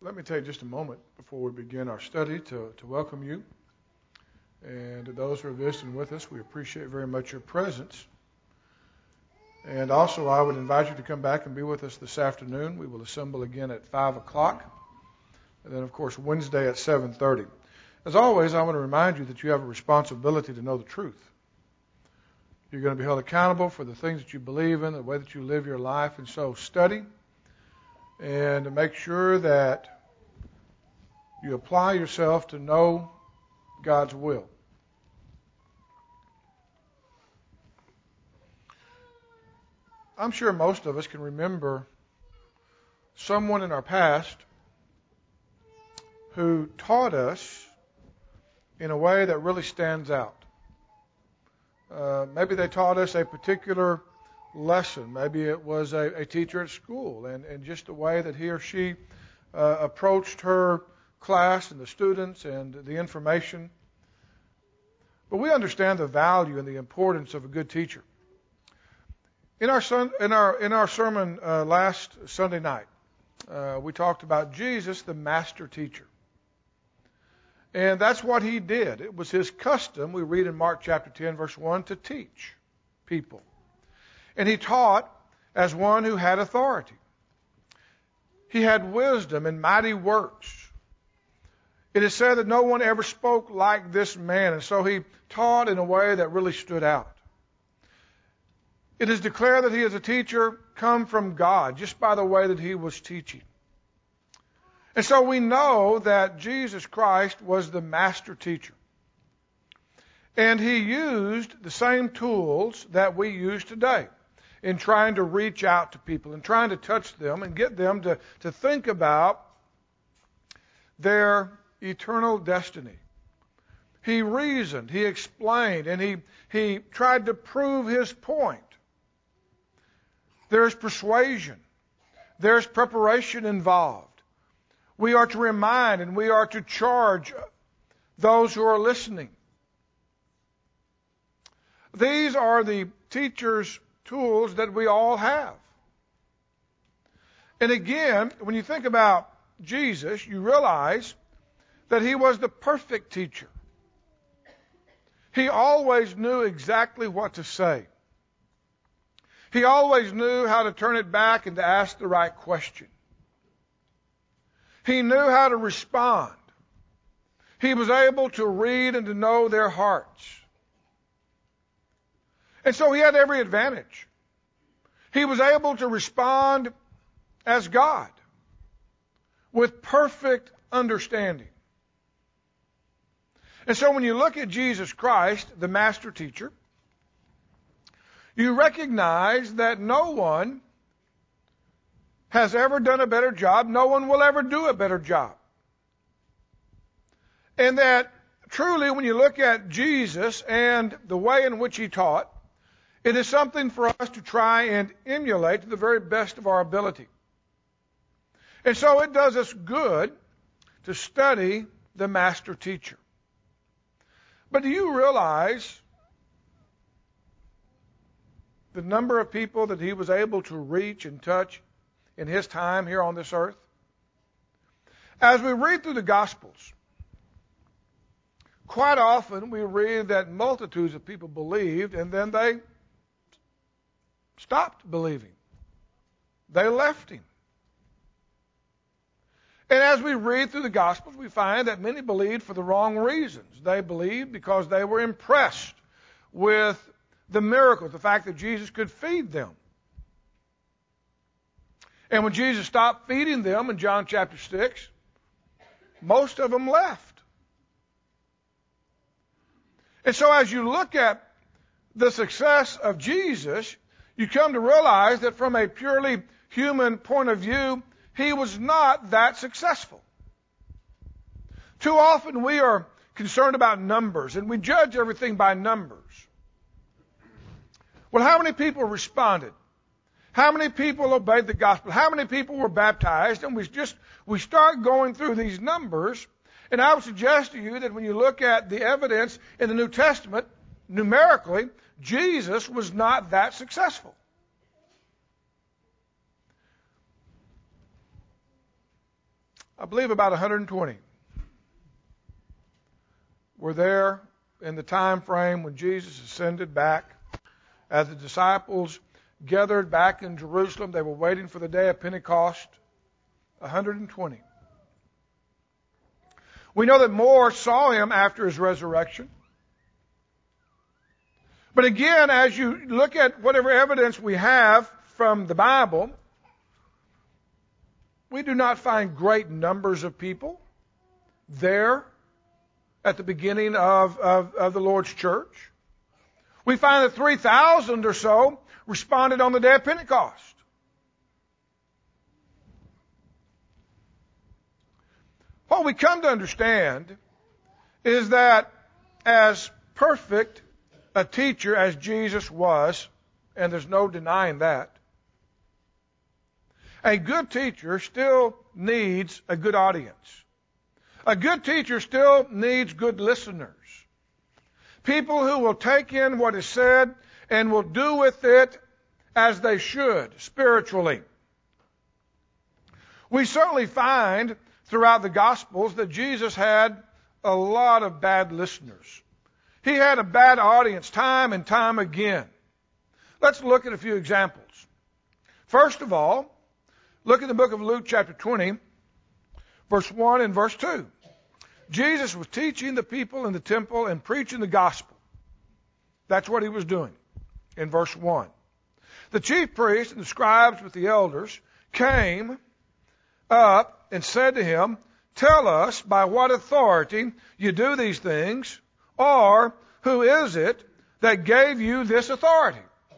Let me take just a moment before we begin our study to welcome you. And to those who are visiting with us, we appreciate very much your presence. And also, I would invite you to come back and be with us this afternoon. We will assemble again at 5 o'clock. And then, of course, Wednesday at 7:30. As always, I want to remind you that you have a responsibility to know the truth. You're going to be held accountable for the things that you believe in, the way that you live your life. And so study and to make sure that you apply yourself to know God's will. I'm sure most of us can remember someone in our past who taught us in a way that really stands out. Maybe they taught us a particular lesson. Maybe it was a teacher at school, and just the way that he or she approached her class and the students and the information. But we understand the value and the importance of a good teacher. In our sermon last Sunday night, we talked about Jesus, the master teacher. And that's what he did. It was his custom, we read in Mark chapter 10, verse 1, to teach people. And he taught as one who had authority. He had wisdom and mighty works. It is said that no one ever spoke like this man, and so he taught in a way that really stood out. It is declared that he is a teacher come from God, just by the way that he was teaching. And so we know that Jesus Christ was the master teacher. And he used the same tools that we use today in trying to reach out to people and trying to touch them and get them to think about their eternal destiny. He reasoned, he explained, and he tried to prove his point. There's persuasion. There's preparation involved. We are to remind and we are to charge those who are listening. These are the teacher's tools that we all have. And again, when you think about Jesus, you realize that he was the perfect teacher. He always knew exactly what to say. He always knew how to turn it back and to ask the right question. He knew how to respond. He was able to read and to know their hearts. And so he had every advantage. He was able to respond as God with perfect understanding. And so when you look at Jesus Christ, the master teacher, you recognize that no one has ever done a better job. No one will ever do a better job. And that truly when you look at Jesus and the way in which he taught, it is something for us to try and emulate to the very best of our ability. And so it does us good to study the master teacher. But do you realize the number of people that he was able to reach and touch in his time here on this earth? As we read through the Gospels, quite often we read that multitudes of people believed and then they stopped believing. They left him. And as we read through the Gospels, we find that many believed for the wrong reasons. They believed because they were impressed with the miracles, the fact that Jesus could feed them. And when Jesus stopped feeding them in John chapter 6, most of them left. And so as you look at the success of Jesus, you come to realize that from a purely human point of view, he was not that successful. Too often we are concerned about numbers, and we judge everything by numbers. Well, how many people responded? How many people obeyed the gospel? How many people were baptized? And we start going through these numbers, and I would suggest to you that when you look at the evidence in the New Testament, numerically, Jesus was not that successful. I believe about 120 were there in the time frame when Jesus ascended back. As the disciples gathered back in Jerusalem, they were waiting for the day of Pentecost. 120. We know that more saw him after his resurrection. But again, as you look at whatever evidence we have from the Bible, we do not find great numbers of people there at the beginning of the Lord's church. We find that 3,000 or so responded on the day of Pentecost. What we come to understand is that as perfect a teacher as Jesus was, and there's no denying that, a good teacher still needs a good audience. A good teacher still needs good listeners. People who will take in what is said and will do with it as they should, spiritually. We certainly find throughout the Gospels that Jesus had a lot of bad listeners. He had a bad audience time and time again. Let's look at a few examples. First of all, look at the book of Luke chapter 20, verse 1 and verse 2. Jesus was teaching the people in the temple and preaching the gospel. That's what he was doing in verse 1. The chief priests and the scribes with the elders came up and said to him, "Tell us by what authority you do these things, or who is it that gave you this authority?"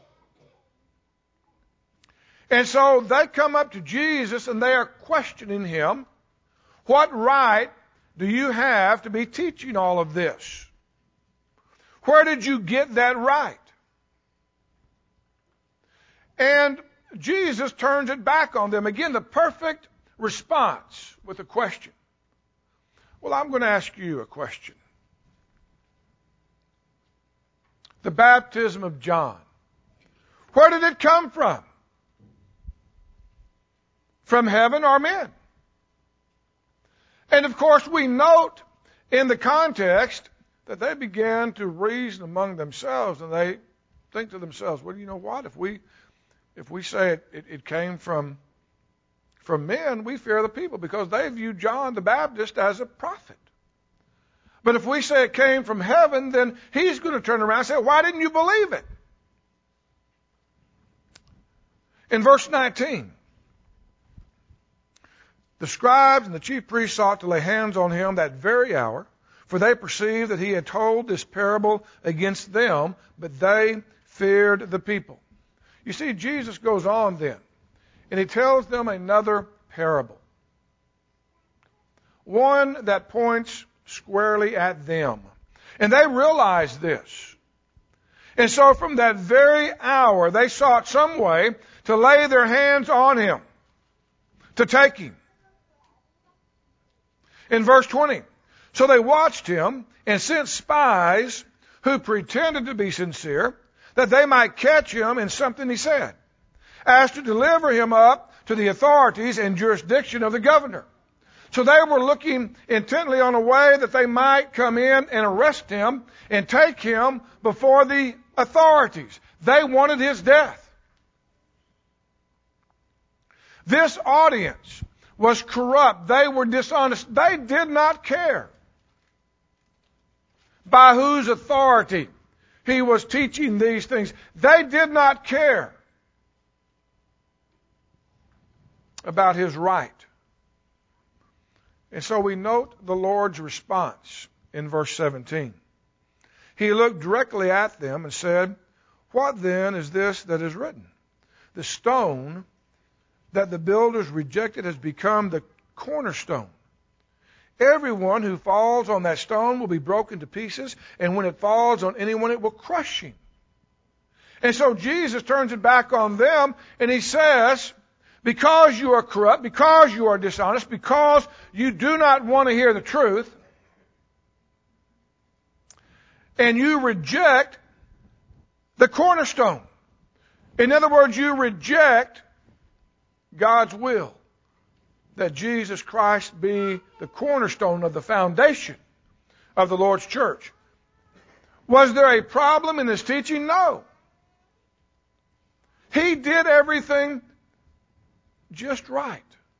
And so they come up to Jesus and they are questioning him. What right do you have to be teaching all of this? Where did you get that right? And Jesus turns it back on them. Again, the perfect response with a question. Well, I'm going to ask you a question. The baptism of John. Where did it come from? From heaven or men? And of course, we note in the context that they began to reason among themselves, and they think to themselves, well, you know what? If we say it came from men, we fear the people, because they view John the Baptist as a prophet. But if we say it came from heaven, then he's going to turn around and say, why didn't you believe it? In verse 19, the scribes and the chief priests sought to lay hands on him that very hour, for they perceived that he had told this parable against them, but they feared the people. You see, Jesus goes on then, and he tells them another parable. One that points squarely at them. And they realized this. And so from that very hour, they sought some way to lay their hands on him, to take him. In verse 20, so they watched him and sent spies who pretended to be sincere, that they might catch him in something he said, as to deliver him up to the authorities and jurisdiction of the governor. So they were looking intently on a way that they might come in and arrest him and take him before the authorities. They wanted his death. This audience was corrupt. They were dishonest. They did not care by whose authority he was teaching these things. They did not care about his right. And so we note the Lord's response in verse 17. He looked directly at them and said, "What then is this that is written? The stone that the builders rejected has become the cornerstone. Everyone who falls on that stone will be broken to pieces, and when it falls on anyone, it will crush him." And so Jesus turns it back on them, and he says, because you are corrupt, because you are dishonest, because you do not want to hear the truth, and you reject the cornerstone. In other words, you reject God's will that Jesus Christ be the cornerstone of the foundation of the Lord's church. Was there a problem in his teaching? No. He did everything just right.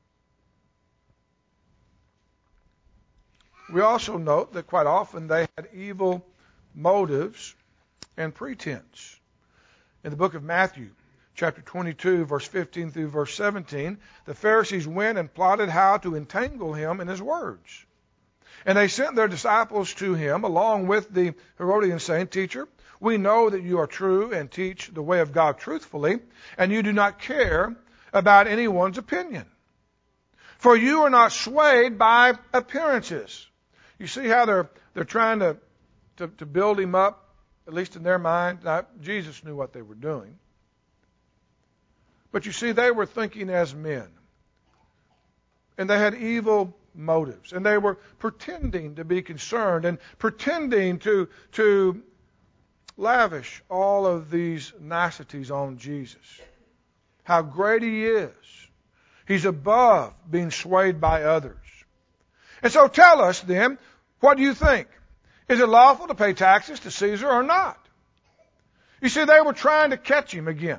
We also note that quite often they had evil motives and pretense. In the book of Matthew, chapter 22, verse 15 through verse 17, the Pharisees went and plotted how to entangle him in his words. And they sent their disciples to him along with the Herodians, saying, Teacher, we know that you are true and teach the way of God truthfully, and you do not care about anyone's opinion. For you are not swayed by appearances. You see how they're trying to build him up, at least in their mind. Now, Jesus knew what they were doing. But you see, they were thinking as men. And they had evil motives. And they were pretending to be concerned and pretending to lavish all of these niceties on Jesus. How great he is. He's above being swayed by others. And so tell us then, what do you think? Is it lawful to pay taxes to Caesar or not? You see, they were trying to catch him again.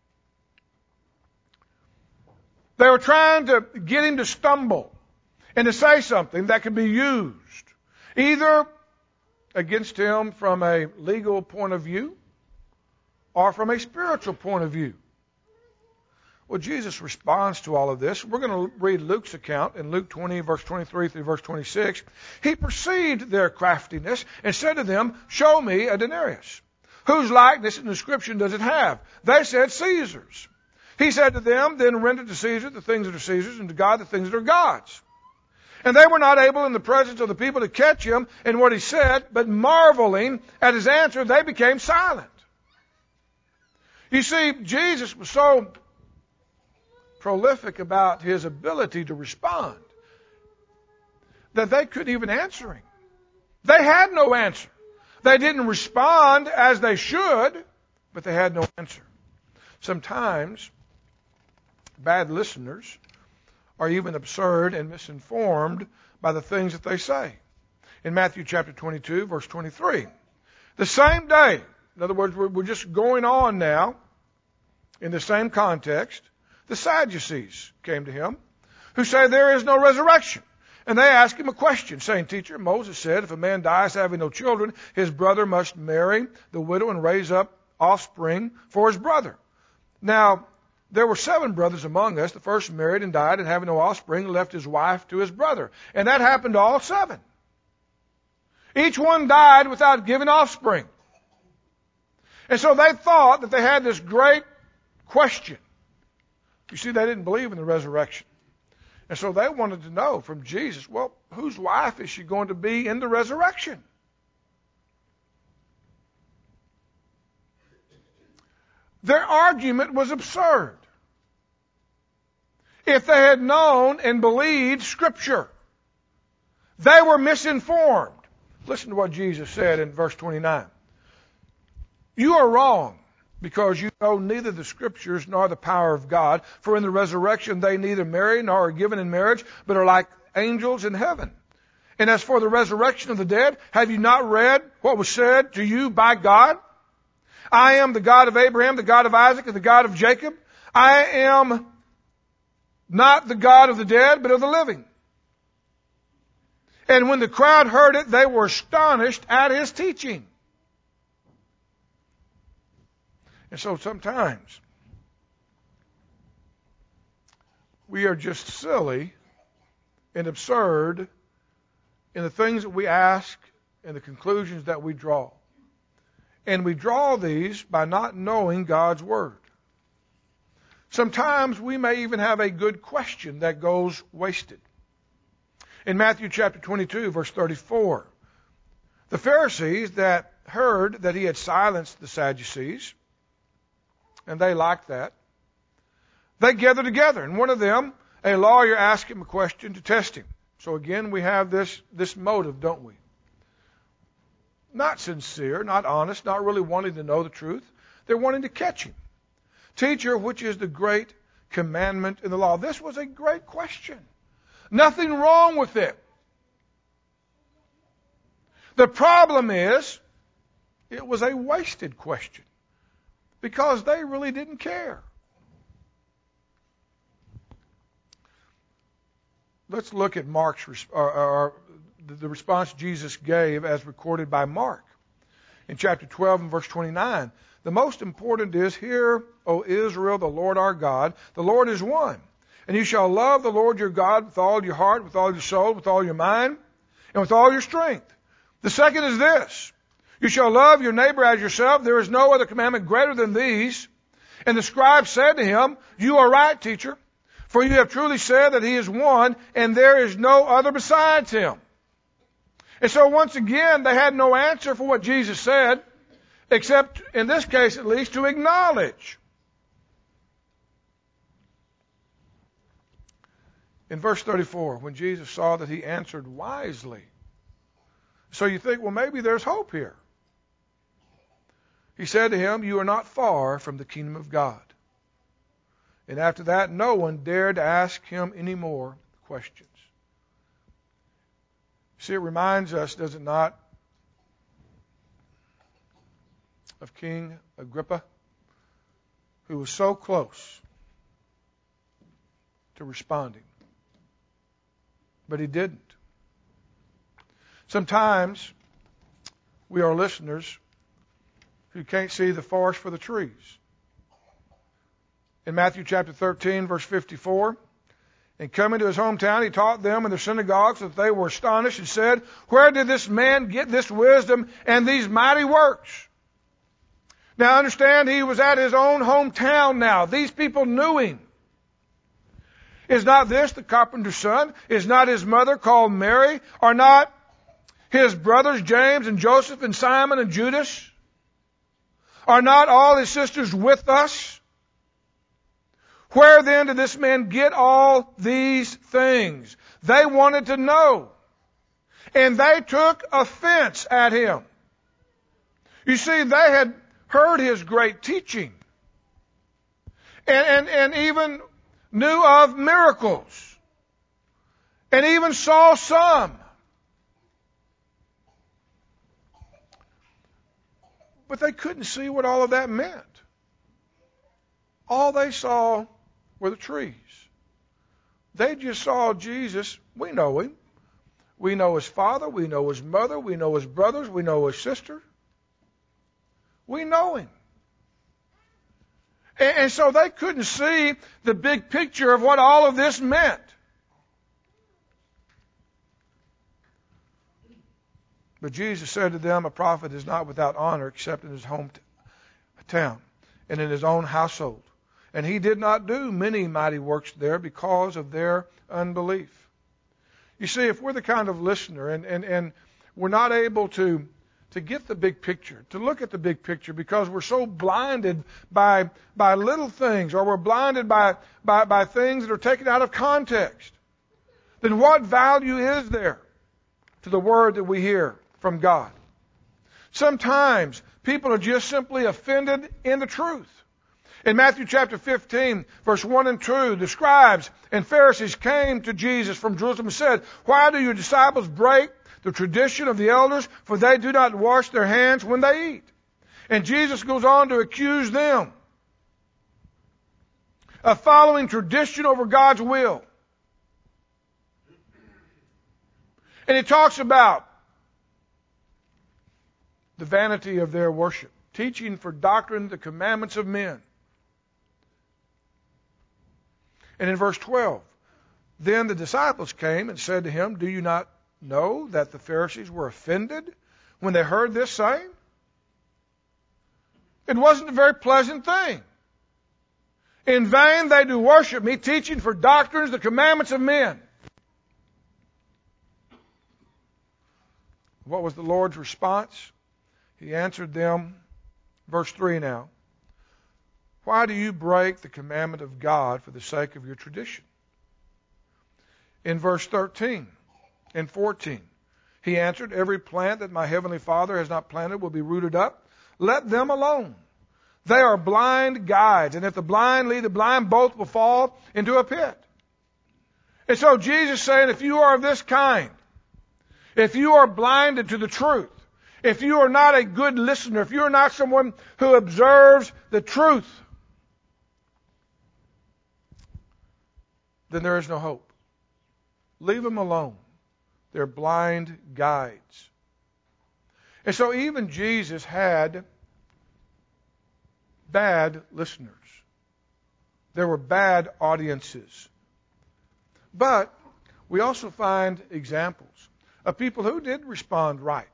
They were trying to get him to stumble and to say something that could be used either against him from a legal point of view or from a spiritual point of view. Well, Jesus responds to all of this. We're going to read Luke's account in Luke 20, verse 23 through verse 26. He perceived their craftiness and said to them, Show me a denarius. Whose likeness and inscription does it have? They said, Caesar's. He said to them, Then render to Caesar the things that are Caesar's, and to God the things that are God's. And they were not able in the presence of the people to catch him in what he said, but marveling at his answer, they became silent. You see, Jesus was so prolific about his ability to respond that they couldn't even answer him. They had no answer. They didn't respond as they should, but they had no answer. Sometimes bad listeners are even absurd and misinformed by the things that they say. In Matthew chapter 22, verse 23, the same day, in other words, we're just going on now in the same context, the Sadducees came to him, who say there is no resurrection. And they asked him a question, saying, Teacher, Moses said, if a man dies having no children, his brother must marry the widow and raise up offspring for his brother. Now, there were 7 brothers among us. The first married and died, and having no offspring, left his wife to his brother. And that happened to all 7. Each one died without giving offspring. And so they thought that they had this great question. You see, they didn't believe in the resurrection. And so they wanted to know from Jesus, well, whose wife is she going to be in the resurrection? Their argument was absurd. If they had known and believed Scripture, they were misinformed. Listen to what Jesus said in verse 29. You are wrong, because you know neither the Scriptures nor the power of God. For in the resurrection they neither marry nor are given in marriage, but are like angels in heaven. And as for the resurrection of the dead, have you not read what was said to you by God? I am the God of Abraham, the God of Isaac, and the God of Jacob. I am not the God of the dead, but of the living. And when the crowd heard it, they were astonished at his teaching. And so sometimes we are just silly and absurd in the things that we ask and the conclusions that we draw. And we draw these by not knowing God's Word. Sometimes we may even have a good question that goes wasted. In Matthew chapter 22, verse 34, the Pharisees that heard that he had silenced the Sadducees, and they liked that, they gathered together. And one of them, a lawyer, asked him a question to test him. So again, we have this motive, don't we? Not sincere, not honest, not really wanting to know the truth. They're wanting to catch him. Teacher, which is the great commandment in the law? This was a great question. Nothing wrong with it. The problem is, it was a wasted question because they really didn't care. Let's look at the response Jesus gave as recorded by Mark in chapter 12 and verse 29. The most important is, "Hear, O Israel, the Lord our God, the Lord is one. And you shall love the Lord your God with all your heart, with all your soul, with all your mind, and with all your strength. The second is this, you shall love your neighbor as yourself. There is no other commandment greater than these." And the scribe said to him, "You are right, teacher, for you have truly said that he is one, and there is no other besides him." And so once again, they had no answer for what Jesus said, except, in this case at least, to acknowledge. In verse 34, when Jesus saw that he answered wisely. So you think, well, maybe there's hope here. He said to him, "You are not far from the kingdom of God." And after that, no one dared to ask him any more questions. See, it reminds us, does it not, of King Agrippa, who was so close to responding, but he didn't. Sometimes we are listeners who can't see the forest for the trees. In Matthew chapter 13, verse 54, "And coming to his hometown, he taught them in the synagogues that they were astonished and said, 'Where did this man get this wisdom and these mighty works?'" Now understand, he was at his own hometown now. These people knew him. Is not this the carpenter's son? Is not his mother called Mary? Are not his brothers James and Joseph and Simon and Judas? Are not all his sisters with us? Where then did this man get all these things? They wanted to know. And they took offense at him. You see, they had heard his great teaching. And even knew of miracles. And even saw some. But they couldn't see what all of that meant. All they saw were the trees. They just saw Jesus. We know him. We know his father. We know his mother. We know his brothers. We know his sister. We know him. And so they couldn't see the big picture of what all of this meant. But Jesus said to them, "A prophet is not without honor except in his hometown and in his own household." And he did not do many mighty works there because of their unbelief. You see, if we're the kind of listener and we're not able to get the big picture, to look at the big picture because we're so blinded by little things, or we're blinded by things that are taken out of context, then what value is there to the word that we hear from God? Sometimes people are just simply offended in the truth. In Matthew chapter 15, verse 1 and 2, the scribes and Pharisees came to Jesus from Jerusalem and said, "Why do your disciples break the tradition of the elders? For they do not wash their hands when they eat." And Jesus goes on to accuse them of following tradition over God's will. And he talks about the vanity of their worship, teaching for doctrine the commandments of men. And in verse 12, then the disciples came and said to him, "Do you not know that the Pharisees were offended when they heard this saying?" It wasn't a very pleasant thing. "In vain they do worship me, teaching for doctrines the commandments of men." What was the Lord's response? He answered them, verse 3 now, "Why do you break the commandment of God for the sake of your tradition?" In verse 13 and 14, he answered, "Every plant that my heavenly Father has not planted will be rooted up. Let them alone. They are blind guides, and if the blind lead the blind, both will fall into a pit." And so Jesus is saying, if you are of this kind, if you are blinded to the truth, if you are not a good listener, if you are not someone who observes the truth, then there is no hope. Leave them alone. They're blind guides. And so even Jesus had bad listeners. There were bad audiences. But we also find examples of people who did respond right.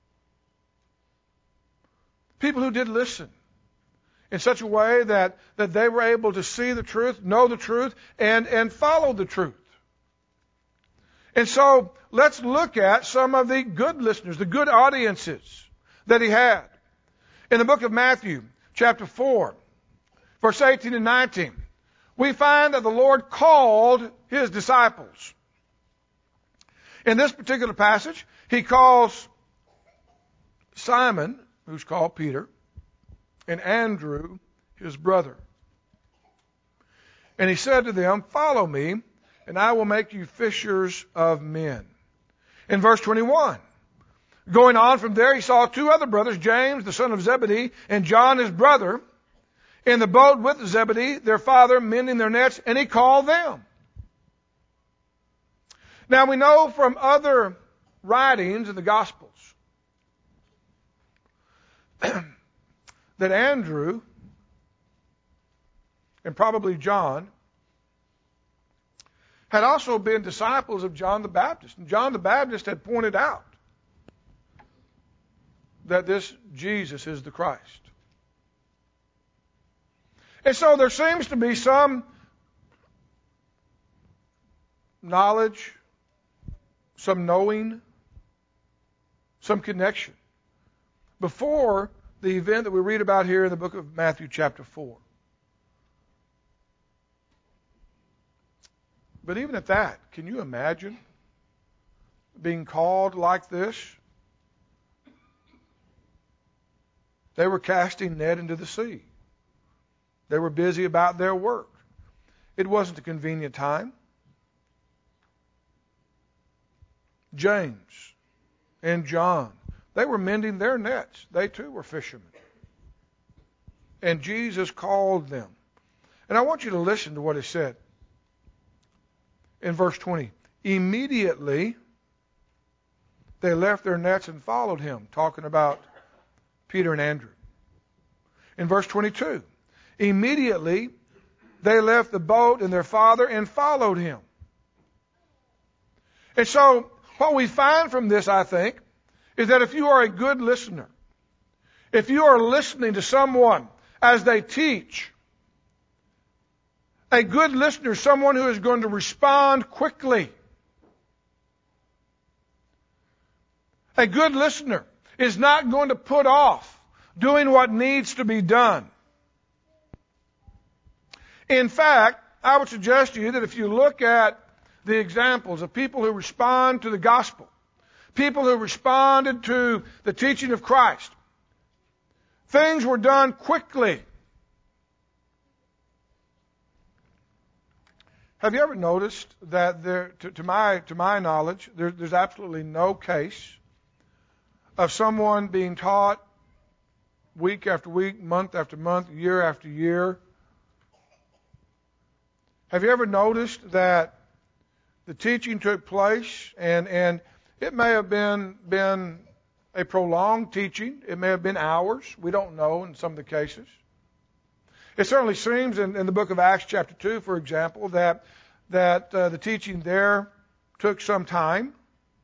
People who did listen in such a way that they were able to see the truth, know the truth, and follow the truth. And so let's look at some of the good listeners, the good audiences that he had. In the book of Matthew, chapter 4, verse 18 and 19, we find that the Lord called his disciples. In this particular passage, he calls Simon, who's called Peter, and Andrew, his brother. And he said to them, "Follow me, and I will make you fishers of men." In verse 21, going on from there, he saw two other brothers, James, the son of Zebedee, and John, his brother, in the boat with Zebedee, their father, mending their nets, and he called them. Now we know from other writings in the Gospels that Andrew and probably John had also been disciples of John the Baptist. And John the Baptist had pointed out that this Jesus is the Christ. And so there seems to be some knowledge, some knowing, some connection before the event that we read about here in the book of Matthew chapter 4. But even at that, can you imagine being called like this? They were casting net into the sea. They were busy about their work. It wasn't a convenient time. James and John, they were mending their nets. They too were fishermen. And Jesus called them. And I want you to listen to what he said in verse 20. Immediately they left their nets and followed him, talking about Peter and Andrew. In verse 22, immediately they left the boat and their father and followed him. And so what we find from this, I think, is that if you are a good listener, if you are listening to someone as they teach, a good listener is someone who is going to respond quickly. A good listener is not going to put off doing what needs to be done. In fact, I would suggest to you that if you look at the examples of people who respond to the gospel, people who responded to the teaching of Christ, things were done quickly. Have you ever noticed that to my knowledge, there's absolutely no case of someone being taught week after week, month after month, year after year? Have you ever noticed that the teaching took place and it may have been a prolonged teaching. It may have been hours. We don't know in some of the cases. It certainly seems in the book of Acts chapter 2, for example, that the teaching there took some time.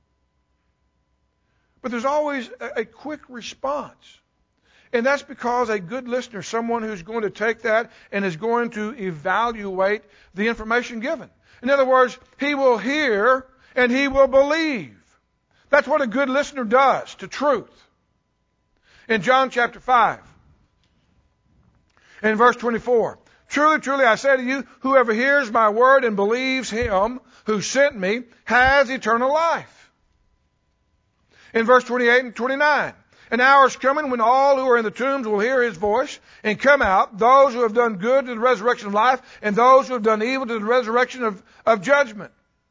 But there's always a quick response. And that's because a good listener, someone who's going to take that and is going to evaluate the information given. In other words, he will hear and he will believe. That's what a good listener does to truth. In John chapter 5, in verse 24, truly, truly, I say to you, whoever hears my word and believes him who sent me has eternal life. In verse 28 and 29, an hour is coming when all who are in the tombs will hear his voice and come out, those who have done good to the resurrection of life, and those who have done evil to the resurrection of judgment.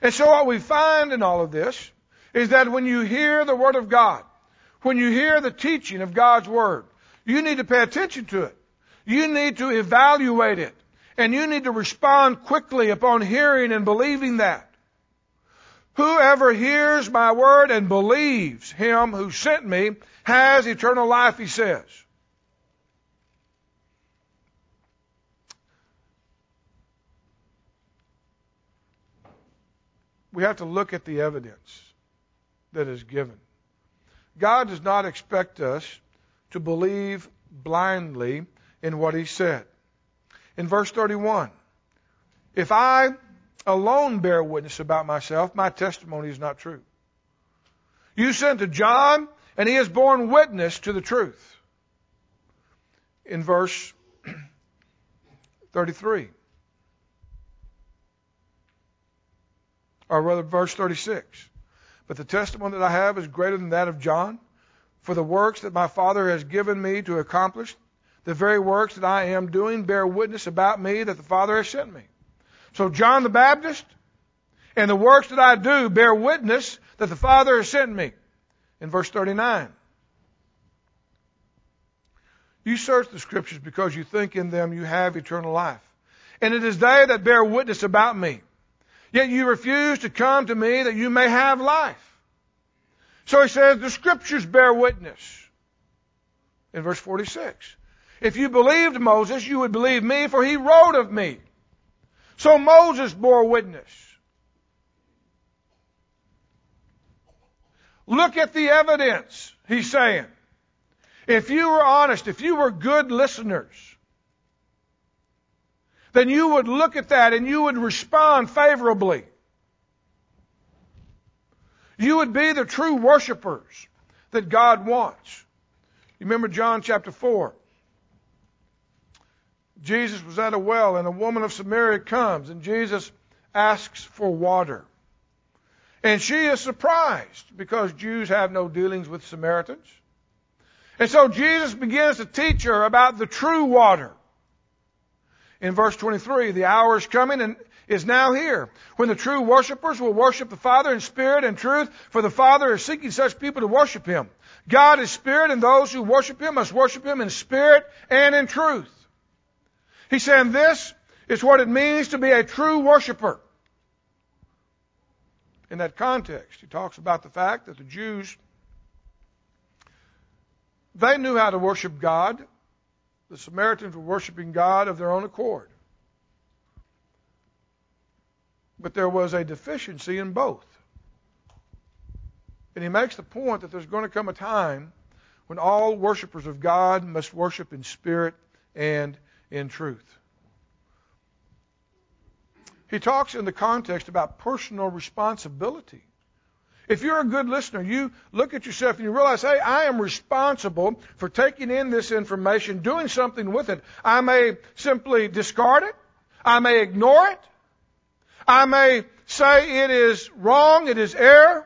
And so what we find in all of this is that when you hear the Word of God, when you hear the teaching of God's Word, you need to pay attention to it. You need to evaluate it. And you need to respond quickly upon hearing and believing that. Whoever hears my word and believes him who sent me has eternal life, he says. We have to look at the evidence that is given. God does not expect us to believe blindly in what he said. In verse 31, if I alone bear witness about myself, my testimony is not true. You sent to John, and he has borne witness to the truth. In verse 33, or rather verse 36, but the testimony that I have is greater than that of John, for the works that my Father has given me to accomplish, the very works that I am doing bear witness about me that the Father has sent me. So John the Baptist and the works that I do bear witness that the Father has sent me. In verse 39, you search the Scriptures because you think in them you have eternal life. And it is they that bear witness about me. Yet you refuse to come to me that you may have life. So he says the Scriptures bear witness. In verse 46, if you believed Moses, you would believe me, for he wrote of me. So Moses bore witness. Look at the evidence, he's saying. If you were honest, if you were good listeners, then you would look at that and you would respond favorably. You would be the true worshipers that God wants. You remember John chapter 4. Jesus was at a well, and a woman of Samaria comes, and Jesus asks for water. And she is surprised because Jews have no dealings with Samaritans. And so Jesus begins to teach her about the true water. In verse 23, the hour is coming and is now here, when the true worshipers will worship the Father in spirit and truth, for the Father is seeking such people to worship him. God is spirit, and those who worship him must worship him in spirit and in truth. He's saying this is what it means to be a true worshiper. In that context, he talks about the fact that the Jews, they knew how to worship God. The Samaritans were worshiping God of their own accord. But there was a deficiency in both. And he makes the point that there's going to come a time when all worshipers of God must worship in spirit and in truth. He talks in the context about personal responsibility. If you're a good listener, you look at yourself and you realize, hey, I am responsible for taking in this information, doing something with it. I may simply discard it. I may ignore it. I may say it is wrong, it is error.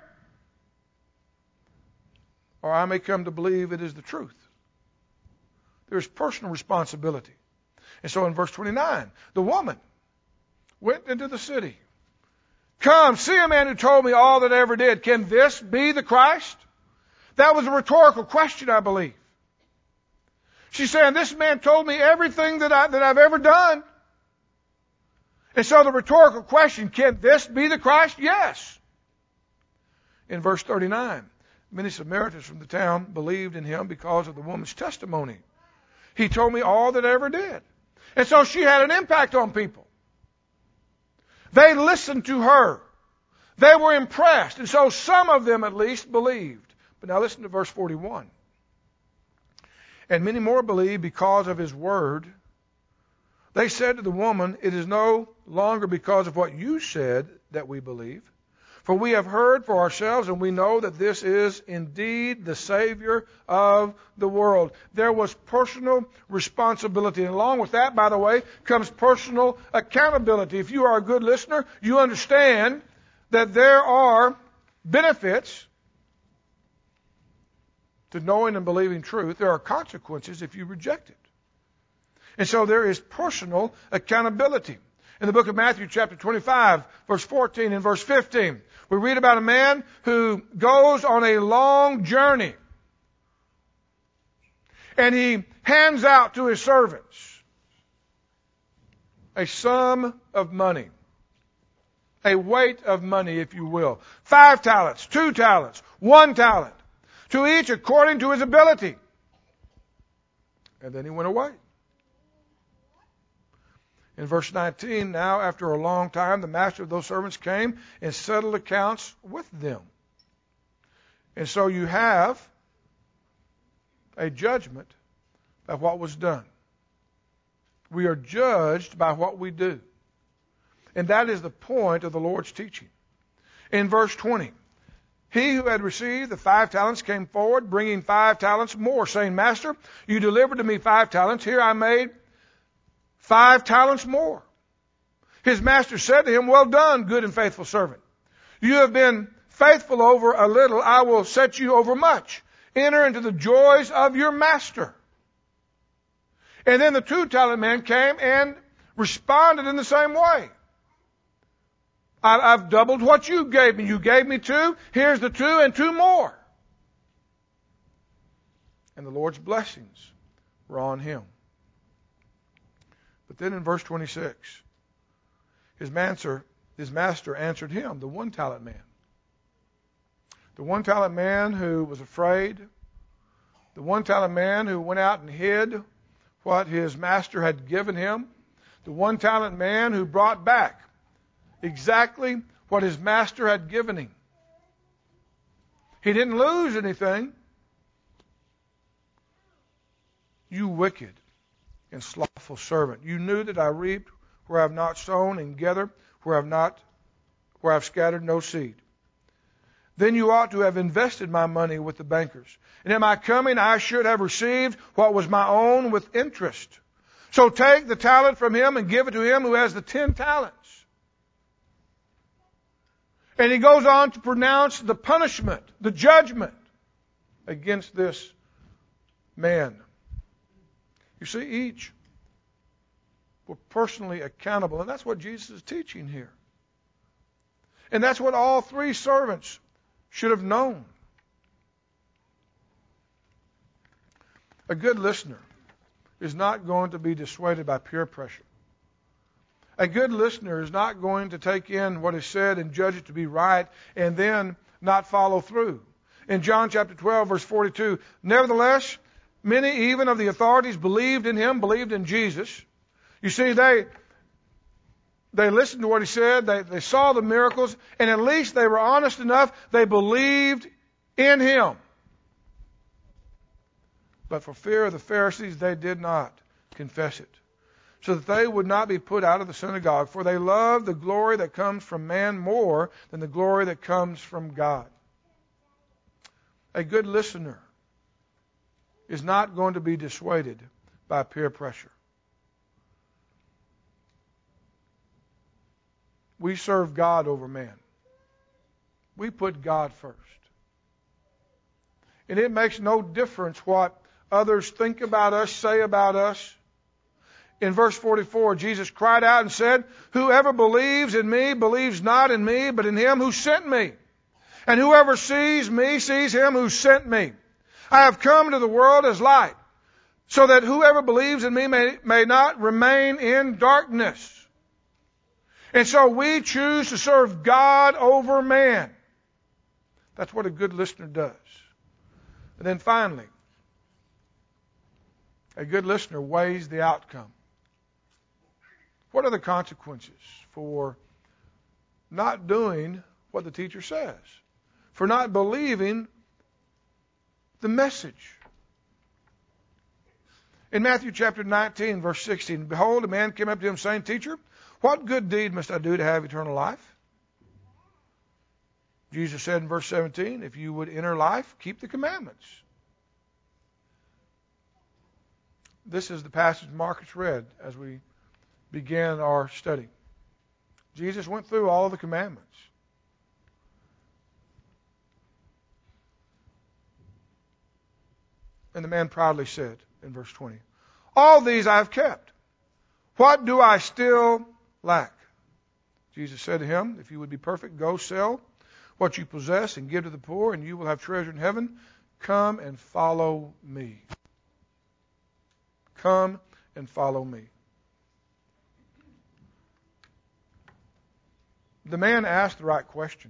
Or I may come to believe it is the truth. There's personal responsibility. And so in verse 29, the woman went into the city. Come, see a man who told me all that I ever did. Can this be the Christ? That was a rhetorical question, I believe. She's saying, this man told me everything that I've ever done. And so the rhetorical question, can this be the Christ? Yes. In verse 39, many Samaritans from the town believed in him because of the woman's testimony. He told me all that I ever did. And so she had an impact on people. They listened to her. They were impressed. And so some of them at least believed. But now listen to verse 41. And many more believed because of his word. They said to the woman, it is no longer because of what you said that we believe. For we have heard for ourselves, and we know that this is indeed the Savior of the world. There was personal responsibility. And along with that, by the way, comes personal accountability. If you are a good listener, you understand that there are benefits to knowing and believing truth. There are consequences if you reject it. And so there is personal accountability. In the book of Matthew chapter 25, verse 14 and verse 15, we read about a man who goes on a long journey. And he hands out to his servants a sum of money. A weight of money, if you will. 5 talents, 2 talents, 1 talent. To each according to his ability. And then he went away. In verse 19, now after a long time, the master of those servants came and settled accounts with them. And so you have a judgment of what was done. We are judged by what we do. And that is the point of the Lord's teaching. In verse 20, he who had received the 5 talents came forward, bringing 5 talents more, saying, Master, you delivered to me 5 talents. Here I made 5 talents more. His master said to him, well done, good and faithful servant. You have been faithful over a little. I will set you over much. Enter into the joys of your master. And then the 2-talent man came and responded in the same way. I've doubled what you gave me. You gave me 2. Here's the 2 and 2 more. And the Lord's blessings were on him. But then in verse 26, his master answered him, the 1-talent man. The 1-talent man who was afraid. The 1-talent man who went out and hid what his master had given him. The 1-talent man who brought back exactly what his master had given him. He didn't lose anything. You wicked and slothful servant, you knew that I reaped where I have not sown and gathered where I've scattered no seed. Then you ought to have invested my money with the bankers. And in my coming I should have received what was my own with interest. So take the talent from him and give it to him who has the 10 talents. And he goes on to pronounce the punishment, the judgment against this man. You see, each were personally accountable. And that's what Jesus is teaching here. And that's what all 3 servants should have known. A good listener is not going to be dissuaded by peer pressure. A good listener is not going to take in what is said and judge it to be right and then not follow through. In John chapter 12, verse 42, nevertheless, many even of the authorities believed in him, believed in Jesus. You see, they listened to what he said, they saw the miracles, and at least they were honest enough, they believed in him. But for fear of the Pharisees, they did not confess it, so that they would not be put out of the synagogue, for they love the glory that comes from man more than the glory that comes from God. A good listener is not going to be dissuaded by peer pressure. We serve God over man. We put God first. And it makes no difference what others think about us, say about us. In verse 44, Jesus cried out and said, whoever believes in me believes not in me, but in him who sent me. And whoever sees me sees him who sent me. I have come into the world as light, so that whoever believes in me may not remain in darkness. And so we choose to serve God over man. That's what a good listener does. And then finally, a good listener weighs the outcome. What are the consequences for not doing what the teacher says? For not believing the message? In Matthew chapter 19, verse 16, behold, a man came up to him saying, Teacher, what good deed must I do to have eternal life? Jesus said in verse 17, if you would enter life, keep the commandments. This is the passage Marcus read as we began our study. Jesus went through all of the commandments. And the man proudly said in verse 20, all these I have kept. What do I still lack. Jesus said to him, if you would be perfect, go sell what you possess and give to the poor, and you will have treasure in heaven. Come and follow me. Come and follow me. The man asked the right question.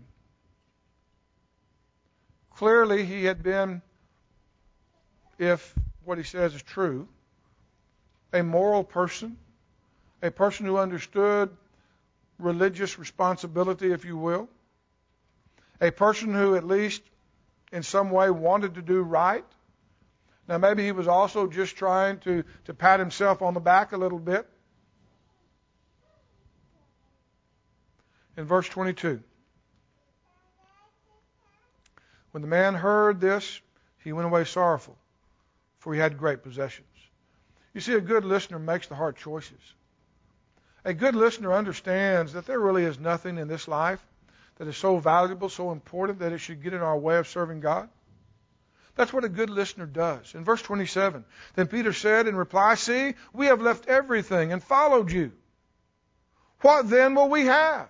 Clearly, he had been, if what he says is true, a moral person, a person who understood religious responsibility, if you will, a person who at least in some way wanted to do right. Now maybe he was also just trying to pat himself on the back a little bit. In verse 22, when the man heard this, he went away sorrowful, for he had great possessions. You see, a good listener makes the hard choices. A good listener understands that there really is nothing in this life that is so valuable, so important, that it should get in our way of serving God. That's what a good listener does. In verse 27, then Peter said in reply, see, we have left everything and followed you. What then will we have?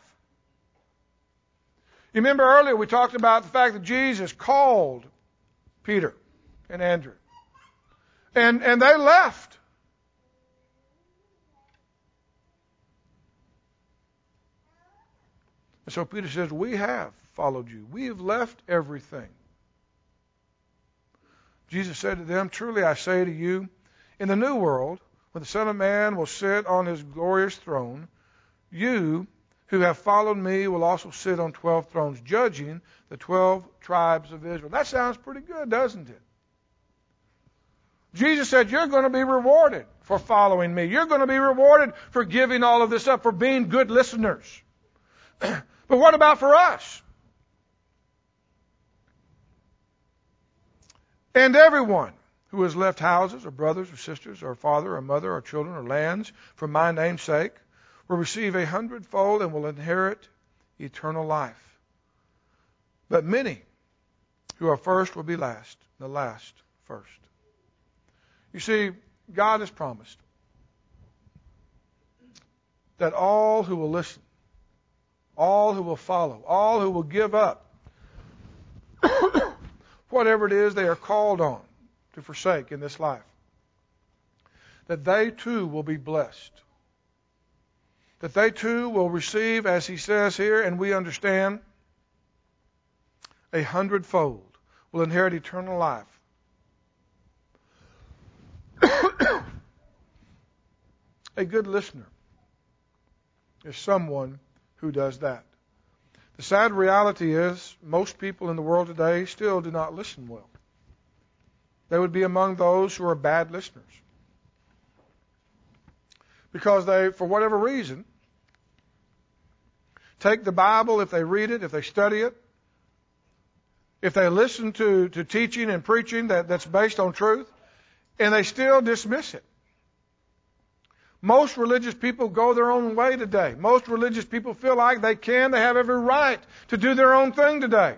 You remember earlier we talked about the fact that Jesus called Peter and Andrew. And they left. And so Peter says, we have followed you. We have left everything. Jesus said to them, truly I say to you, in the new world, when the Son of Man will sit on his glorious throne, you who have followed me will also sit on 12 thrones, judging the 12 tribes of Israel. That sounds pretty good, doesn't it? Jesus said, you're going to be rewarded for following me. You're going to be rewarded for giving all of this up, for being good listeners. But what about for us? And everyone who has left houses or brothers or sisters or father or mother or children or lands for my name's sake will receive 100-fold and will inherit eternal life. But many who are first will be last, the last first. You see, God has promised that all who will listen, all who will follow, all who will give up whatever it is they are called on to forsake in this life, that they too will be blessed. That they too will receive, as he says here, and we understand, 100-fold, will inherit eternal life. A good listener is someone who does that. The sad reality is most people in the world today still do not listen well. They would be among those who are bad listeners. Because they, for whatever reason, take the Bible, if they read it, if they study it, if they listen to teaching and preaching that's based on truth, and they still dismiss it. Most religious people go their own way today. Most religious people feel like they have every right to do their own thing today.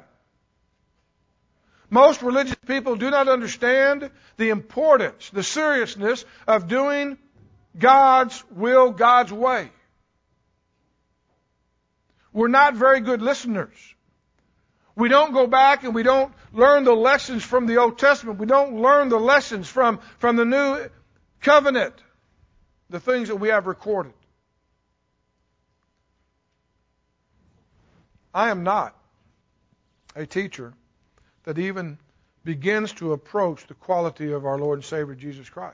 Most religious people do not understand the importance, the seriousness of doing God's will, God's way. We're not very good listeners. We don't go back and we don't learn the lessons from the Old Testament. We don't learn the lessons from the New Covenant, the things that we have recorded. I am not a teacher that even begins to approach the quality of our Lord and Savior Jesus Christ.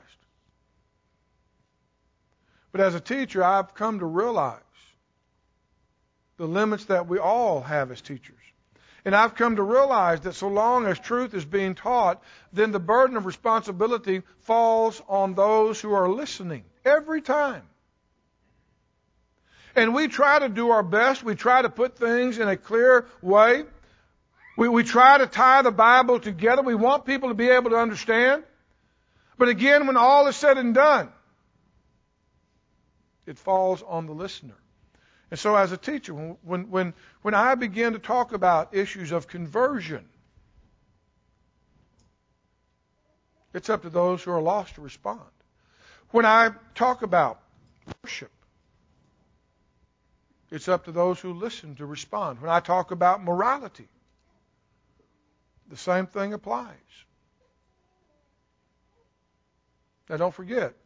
But as a teacher, I've come to realize the limits that we all have as teachers. And I've come to realize that so long as truth is being taught, then the burden of responsibility falls on those who are listening every time. And we try to do our best. We try to put things in a clear way. We try to tie the Bible together. We want people to be able to understand. But again, when all is said and done, it falls on the listener. And so as a teacher, when I begin to talk about issues of conversion, it's up to those who are lost to respond. When I talk about worship, It's up to those who listen to respond. When I talk about morality, the same thing applies. Now don't forget,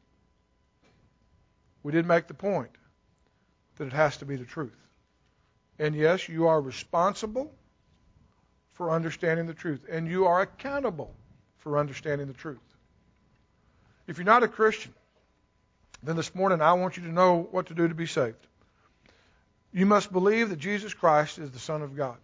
we did make the point that it has to be the truth. And yes, you are responsible for understanding the truth. And you are accountable for understanding the truth. If you're not a Christian, then this morning I want you to know what to do to be saved. You must believe that Jesus Christ is the Son of God.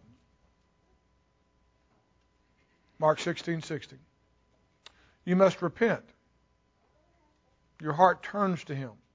Mark 16:16. You must repent. Your heart turns to Him.